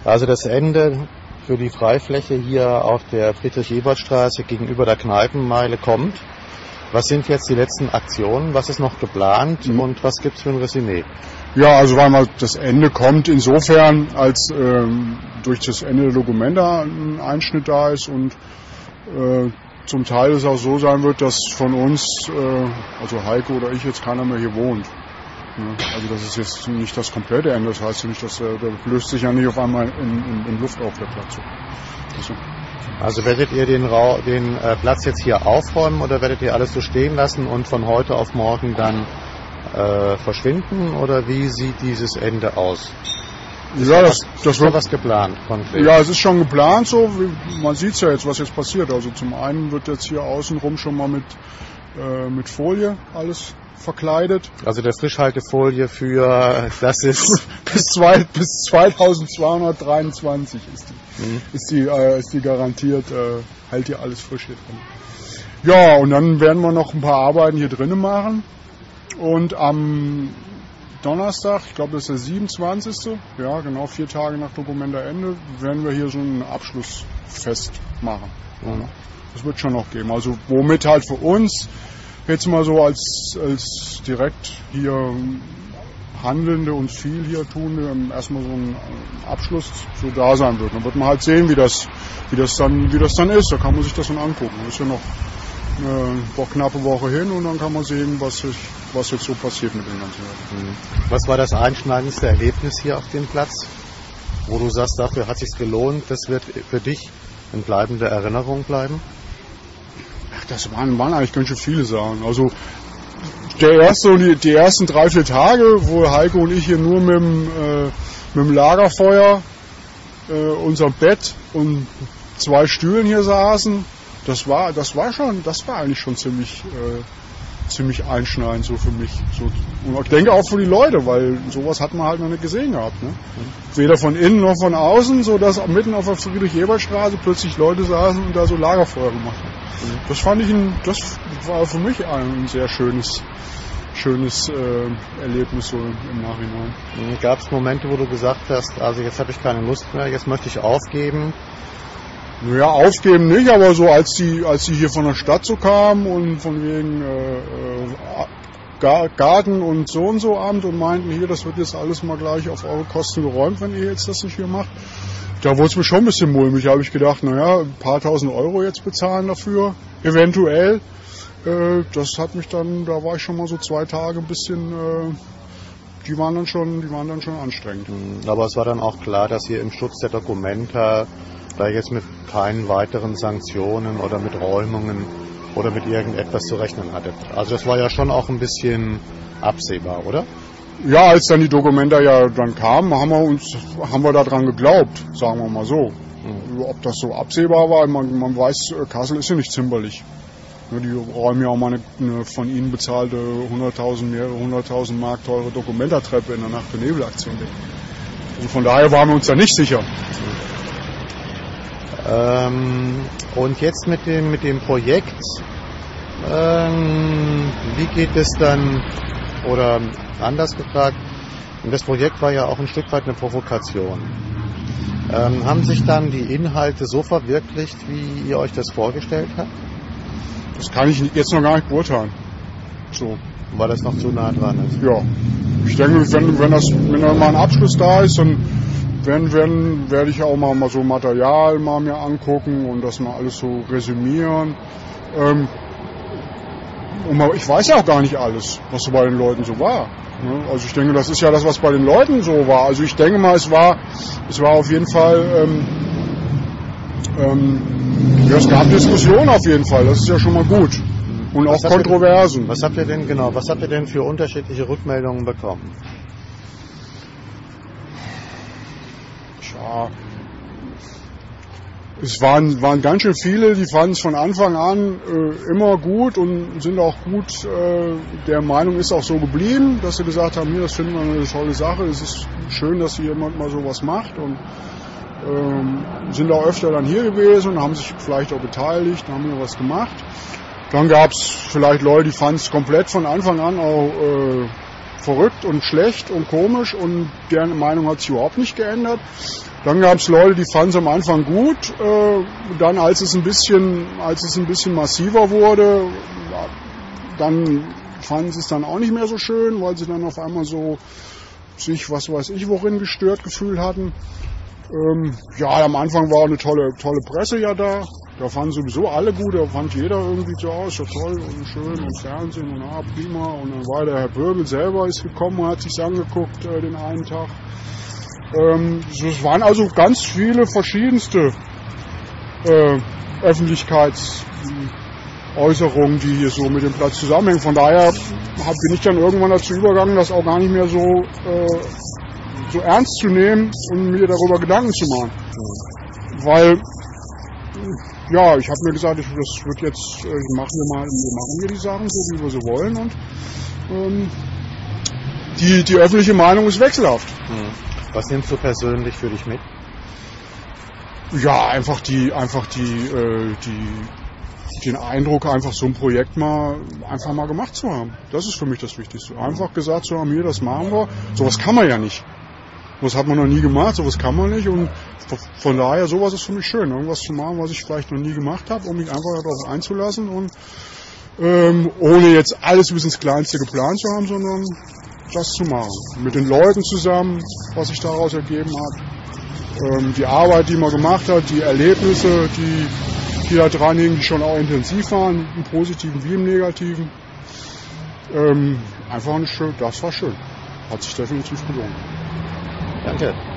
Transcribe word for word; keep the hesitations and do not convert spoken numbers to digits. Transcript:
Also das Ende für die Freifläche hier auf der Friedrich-Ebert-Straße gegenüber der Kneipenmeile kommt. Was sind jetzt die letzten Aktionen? Was ist noch geplant mhm. und was gibt es für ein Resümee? Ja, also weil mal das Ende kommt insofern, als ähm, durch das Ende der Documenta ein Einschnitt da ist und äh, zum Teil es auch so sein wird, dass von uns, äh, also Heike oder ich, jetzt keiner mehr hier wohnt. Ja, also das ist jetzt nicht das komplette Ende, das heißt ja nicht, dass der, der löst sich ja nicht auf einmal in, in, in Luft auf, der Platz. Also, also werdet ihr den, Ra- den äh, Platz jetzt hier aufräumen oder werdet ihr alles so stehen lassen und von heute auf morgen dann äh, verschwinden oder wie sieht dieses Ende aus? Ist ja, da das, was, das ist wird da was geplant konkret? Ja, es ist schon geplant so. Man sieht es ja jetzt, was jetzt passiert. Also zum einen wird jetzt hier außenrum schon mal mit, äh, mit Folie alles verkleidet. Also der Frischhaltefolie für, das ist bis, zwei, bis zweitausendzweihundertdreiundzwanzig ist die, mhm. ist die, äh, ist die garantiert, äh, hält hier alles frisch hier drin. Ja, und dann werden wir noch ein paar Arbeiten hier drinnen machen. Und am Donnerstag, ich glaube das ist der siebenundzwanzigste Ja, genau vier Tage nach Documenta-Ende, werden wir hier so ein Abschlussfest machen. Mhm. Das wird schon noch geben. Also womit halt für uns jetzt mal so als, als direkt hier Handelnde und viel hier tun, erstmal so ein Abschluss so da sein wird. Dann wird man halt sehen, wie das, wie das dann, wie das dann ist. Da kann man sich das dann angucken. Das ist ja noch eine knappe Woche hin und dann kann man sehen, was, sich, was jetzt so passiert mit den ganzen Leuten. Was war das einschneidendste Erlebnis hier auf dem Platz, wo du sagst, dafür hat es sich gelohnt, das wird für dich eine bleibende Erinnerung bleiben? Ach, das waren, waren eigentlich ganz schön viele Sachen. Also der erste, die, die ersten drei, vier Tage, wo Heike und ich hier nur mit dem, äh, mit dem Lagerfeuer, äh, unserem Bett und zwei Stühlen hier saßen, das war, das war schon, das war eigentlich schon ziemlich, äh, ziemlich einschneidend so für mich. So, und ich denke auch für die Leute, weil sowas hat man halt noch nicht gesehen gehabt. Ne? Weder von innen noch von außen, so dass mitten auf der Friedrich-Ebert-Straße plötzlich Leute saßen und da so Lagerfeuer gemacht haben. Das fand ich, ein, das war für mich ein sehr schönes, schönes äh, Erlebnis so im Nachhinein. Gab es Momente, wo du gesagt hast, also jetzt habe ich keine Lust mehr, jetzt möchte ich aufgeben? Naja, aufgeben nicht, aber so als die, als die hier von der Stadt so kamen und von wegen äh, äh, Garten und so und so Amt und meinten, hier, das wird jetzt alles mal gleich auf eure Kosten geräumt, wenn ihr jetzt das nicht hier macht. Da wurde es mir schon ein bisschen mulmig. Da habe ich gedacht, naja, ein paar tausend Euro jetzt bezahlen dafür, eventuell. Äh, das hat mich dann, da war ich schon mal so zwei Tage ein bisschen, äh, die waren dann schon, die waren dann schon anstrengend. Aber es war dann auch klar, dass ihr im Schutz der Documenta da jetzt mit keinen weiteren Sanktionen oder mit Räumungen oder mit irgendetwas zu rechnen hattet. Also das war ja schon auch ein bisschen absehbar, oder? Ja, als dann die Documenta ja dann kamen, haben wir uns, haben wir daran geglaubt, sagen wir mal so. Mhm. Ob das so absehbar war, man, man weiß, Kassel ist ja nicht zimperlich. Die räumen ja auch mal eine, eine von ihnen bezahlte hunderttausend, mehrere hunderttausend Mark teure Documenta-Treppe in der Nacht- und Nebelaktion weg. Und von daher waren wir uns da nicht sicher. Ähm, und jetzt mit dem, mit dem Projekt, ähm, wie geht es dann, oder anders gefragt, das Projekt war ja auch ein Stück weit eine Provokation. Ähm, haben sich dann die Inhalte so verwirklicht, wie ihr euch das vorgestellt habt? Das kann ich jetzt noch gar nicht beurteilen. So. Weil das noch zu nah dran ist? Ja. Ich denke, wenn, wenn, das, wenn da mal ein Abschluss da ist, dann Wenn, wenn, werde ich auch mal, mal so Material mal mir angucken und das mal alles so resümieren. Ähm, und mal, ich weiß ja auch gar nicht alles, was so bei den Leuten so war. Ne? Also ich denke, das ist ja das, was bei den Leuten so war. Also ich denke mal, es war, es war auf jeden Fall, ähm, ähm, ja, es gab Diskussionen auf jeden Fall. Das ist ja schon mal gut. Und auch was Kontroversen. Ihr, was habt ihr denn genau? Was habt ihr denn für unterschiedliche Rückmeldungen bekommen? Ja, es waren, waren ganz schön viele, die fanden es von Anfang an äh, immer gut und sind auch gut äh, der Meinung, ist auch so geblieben, dass sie gesagt haben, hier, das finden wir eine tolle Sache, es ist schön, dass hier jemand mal sowas macht und ähm, sind auch öfter dann hier gewesen und haben sich vielleicht auch beteiligt, haben hier was gemacht. Dann gab es vielleicht Leute, die fanden es komplett von Anfang an auch äh, verrückt und schlecht und komisch und deren Meinung hat sich überhaupt nicht geändert. Dann gab es Leute, die fanden es am Anfang gut, äh, dann als es ein bisschen, als es ein bisschen massiver wurde, dann fanden sie es dann auch nicht mehr so schön, weil sie dann auf einmal so sich, was weiß ich, worin gestört gefühlt hatten. Ähm, ja, am Anfang war eine tolle, tolle Presse ja da. Da fanden sowieso alle gut, da fand jeder irgendwie so, oh, ist ja toll und schön und Fernsehen und ah, prima. Und dann war der Herr Böbel selber ist gekommen und hat sich's angeguckt äh, den einen Tag. Ähm, es waren also ganz viele verschiedenste äh, Öffentlichkeitsäußerungen, die hier so mit dem Platz zusammenhängen. Von daher hab, bin ich dann irgendwann dazu übergegangen, das auch gar nicht mehr so, äh, so ernst zu nehmen und mir darüber Gedanken zu machen. Weil, ja, ich habe mir gesagt, ich, das wird jetzt, äh, machen wir mal, wir machen hier die Sachen so, wie wir sie wollen und ähm, die, die öffentliche Meinung ist wechselhaft. Mhm. Was nimmst du persönlich für dich mit? Ja, einfach die, einfach die, äh, die, den Eindruck, einfach so ein Projekt mal, einfach mal gemacht zu haben. Das ist für mich das Wichtigste. Einfach gesagt zu haben, hier, das machen wir. Sowas kann man ja nicht. Das hat man noch nie gemacht, sowas kann man nicht. Und von daher, sowas ist für mich schön. Irgendwas zu machen, was ich vielleicht noch nie gemacht habe, um mich einfach darauf einzulassen und ähm, ohne jetzt alles bis ins Kleinste geplant zu haben, sondern das zu machen. Mit den Leuten zusammen, was sich daraus ergeben hat. Ähm, die Arbeit, die man gemacht hat, die Erlebnisse, die, die da dran hingen, die schon auch intensiv waren, im Positiven wie im Negativen. Ähm, einfach eine schön, das war schön. Hat sich definitiv gelohnt. Danke.